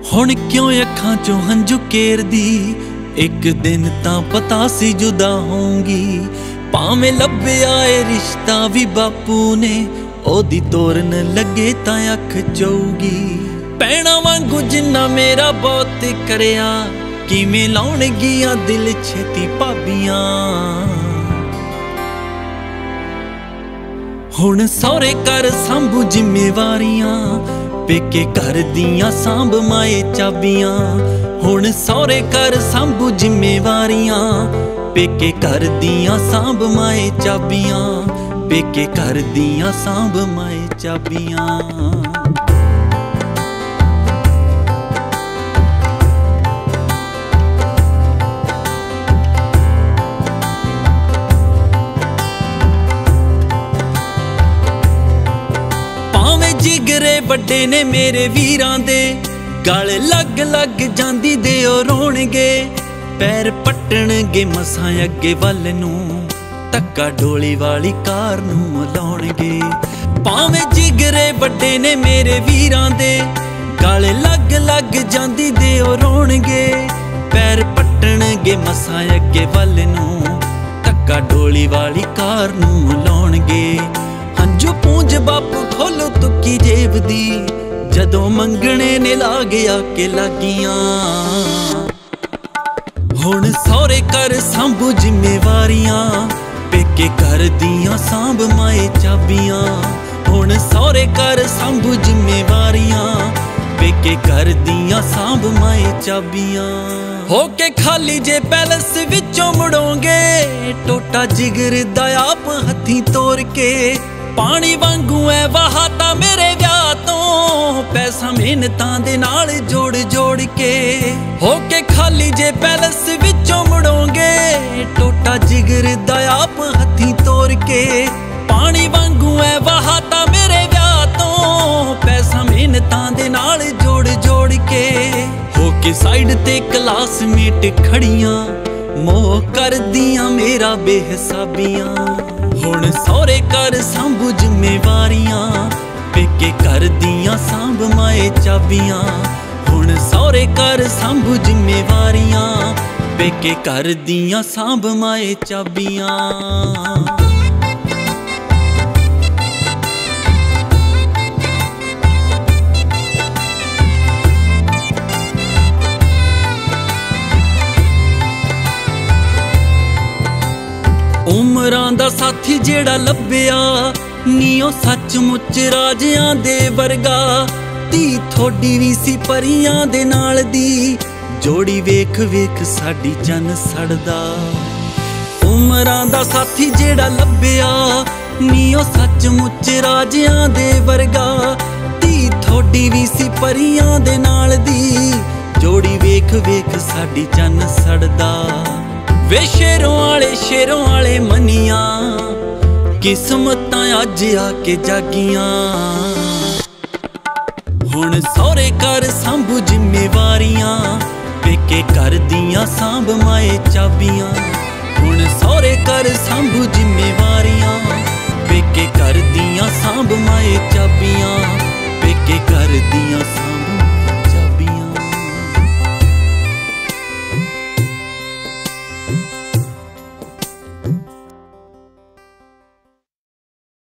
ਹੁਣ ਕਿਉਂ ਅੱਖਾਂ ਚੋਂ ਹੰਝੂ ਕੇਰਦੀ, ਇੱਕ ਦਿਨ ਤਾਂ ਪਤਾ ਸੀ ਜੁਦਾ ਹੋਊਂਗੀ। ਭਾਵੇਂ ਲੱਭਿਆ ਏ ਰਿਸ਼ਤਾ ਵੀ ਬਾਪੂ ਨੇ, ਉਹਦੀ ਤੋਰਨ ਲੱਗੇ ਤਾਂ ਅੱਖ ਚਊਗੀ। ਪੈਣਾ ਵਾਂਗੂ ਜਿੰਨਾ ਮੇਰਾ ਬਹੁਤ ਕਰਿਆ, ਕਿਵੇਂ ਲਾਉਣਗੀਆਂ ਦਿਲ ਛੇਤੀ ਭਾਬੀਆਂ। ਹੁਣ ਸਹੁਰੇ ਘਰ ਸੰਭੂ ਜ਼ਿੰਮੇਵਾਰੀਆਂ, ਪੇਕੇ ਘਰ ਦੀਆਂ ਸਾਂਭ ਮਾਏ ਚਾਬੀਆਂ। ਹੁਣ ਸਹੁਰੇ ਘਰ ਸੰਭੂ ਜ਼ਿੰਮੇਵਾਰੀਆਂ, ਪੇਕੇ ਘਰ ਦੀਆਂ ਸਾਂਭ ਮਾਏ ਚਾਬੀਆਂ। ਪੇਕੇ ਘਰ ਦੀਆਂ ਸਾਂਭ ਮਾਏ ਚਾਬੀਆਂ। ਜਿਗਰੇ ਵੱਡੇ ਨੇ ਮੇਰੇ ਵੀਰਾਂ ਦੇ, ਗਲ ਲੱਗ ਲੱਗ ਜਾਂਦੀ ਦੇ ਉਹ ਰੋਣਗੇ। ਪੈਰ ਪੱਟਣਗੇ ਮਸਾਂ ਅੱਗੇ ਵੱਲ ਨੂੰ, ਧੱਕਾ ਡੋਲੀ ਵਾਲੀ ਕਾਰ ਨੂੰ ਲਾਉਣਗੇ। ਭਾਵੇਂ ਜਿਗਰੇ ਵੱਡੇ ਨੇ ਮੇਰੇ ਵੀਰਾਂ ਦੇ, ਗਲ ਲੱਗ ਲੱਗ ਜਾਂਦੀ ਦੇ ਉਹ ਰੋਣਗੇ। ਪੈਰ ਪੱਟਣਗੇ ਮਸਾਂ ਅੱਗੇ ਵੱਲ ਨੂੰ, ਧੱਕਾ ਡੋਲੀ ਵਾਲੀ ਕਾਰ ਨੂੰ ਲਾਉਣਗੇ। ਹੰਝੂ ਪੂੰਝ ਬਾਪੂ ਖੋਲੋ ਤੁੱਕੀ ਜੇਬ ਦੀ, ਜਦੋਂ ਮੰਗਣੇ ਨੇ ਲਾ ਗਿਆ ਕਿ ਲੱਗੀਆਂ। ਹੁਣ ਸਹੁਰੇ ਘਰ ਸੰਭੂ ਜ਼ਿੰਮੇਵਾਰੀਆਂ, ਪੇਕੇ ਘਰ ਦੀਆਂ ਸਾਂਭ ਮਾਏ ਚਾਬੀਆਂ। ਹੁਣ ਸਹੁਰੇ ਘਰ ਸੰਭੂ ਜ਼ਿੰਮੇਵਾਰੀਆਂ, ਪੇਕੇ ਘਰ ਦੀਆਂ ਸਾਂਭ ਮਾਏ ਚਾਬੀਆਂ। ਹੋ ਕੇ ਖਾਲੀ ਜੇ ਪੈਲਸ ਵਿੱਚੋਂ ਮੁੜੋਂਗੇ, ਟੋਟਾ ਜਿਗਰ ਦਾ ਆਪ ਹੱਥੀਂ ਤੋਰ ਕੇ। ਪਾਣੀ ਵਾਂਗੂ ਐ ਵਹਾਤਾ ਮੇਰੇ ਵਿਆਹ ਤੋਂ, ਪੈਸਾ ਮਿਹਨਤਾਂ ਦੇ ਨਾਲ ਜੋੜ ਜੋੜ ਕੇ। ਹੋ ਕੇ ਖਾਲੀ ਜੇ ਪੈਲਸ ਵਿੱਚੋਂ ਮੁੜੋਂਗੇ, ਟੋਟਾ ਜਿਗਰ ਦਾ ਆਪ ਹੱਥੀਂ ਤੋਰ ਕੇ। ਪਾਣੀ ਵਾਂਗੂ ਐ ਵਹਾਤਾ ਮੇਰੇ ਵਿਆਹ ਤੋਂ, ਪੈਸਾ ਮਿਹਨਤਾਂ ਦੇ ਨਾਲ ਜੋੜ ਜੋੜ ਕੇ। ਹੋ ਕੇ ਸਾਈਡ ਤੇ ਕਲਾਸਮੇਟ ਖੜੀਆਂ, ਮੋਹ ਕਰਦੀਆਂ ਮੇਰਾ ਬੇਹਿਸਾਬੀਆਂ। ਹੁਣ ਸਹੁਰੇ ਘਰ ਸੰਭੂ ਜ਼ਿੰਮੇਵਾਰੀਆਂ, ਪੇਕੇ ਘਰ ਦੀਆਂ ਸਾਂਭ ਮਾਏ ਚਾਬੀਆਂ। ਹੁਣ ਸਹੁਰੇ ਘਰ ਸੰਭੂ ਜ਼ਿੰਮੇਵਾਰੀਆਂ, ਪੇਕੇ ਘਰ ਦੀਆਂ ਸਾਂਭ ਮਾਏ ਚਾਬੀਆਂ। ਉਮਰਾਂ ਦਾ ਸਾਥੀ ਜਿਹੜਾ ਲੱਭਿਆ ਨੀ, ਉਹ ਸੱਚਮੁੱਚ ਰਾਜਿਆਂ ਦੇ ਵਰਗਾ। ਧੀ ਥੋਡੀ ਵੀ ਸੀ ਪਰੀਆਂ ਦੇ ਨਾਲ ਦੀ, ਜੋੜੀ ਵੇਖ ਵੇਖ ਸਾਡੀ ਚੰਨ ਸੜਦਾ। ਉਮਰਾਂ ਦਾ ਸਾਥੀ ਜਿਹੜਾ ਲੱਭਿਆ ਨੀ, ਉਹ ਸੱਚਮੁੱਚ ਰਾਜਿਆਂ ਦੇ ਵਰਗਾ। ਧੀ ਥੋਡੀ ਵੀ ਸੀ ਪਰੀਆਂ ਦੇ ਨਾਲ ਦੀ, ਜੋੜੀ ਵੇਖ ਵੇਖ ਸਾਡੀ ਚੰਨ ਸੜਦਾ। ਵੇ ਸ਼ੇਰੋਂ ਵਾਲੇ ਮੰਨੀਆਂ, ਕਿਸਮਤਾਂ ਅੱਜ ਆ ਕੇ ਜਾਗੀਆਂ। ਹੁਣ ਸਹੁਰੇ ਘਰ ਸੰਭੂ ਜ਼ਿੰਮੇਵਾਰੀਆਂ, ਪੇਕੇ ਘਰ ਦੀਆਂ ਸਾਂਭ ਮਾਏ ਚਾਬੀਆਂ। ਹੁਣ ਸਹੁਰੇ ਘਰ ਸੰਭੂ ਜ਼ਿੰਮੇਵਾਰੀਆਂ, ਪੇਕੇ ਘਰ ਦੀਆਂ ਸਾਂਭ ਮਾਏ ਚਾਬੀਆਂ। ਪੇਕੇ ਘਰ ਦੀਆਂ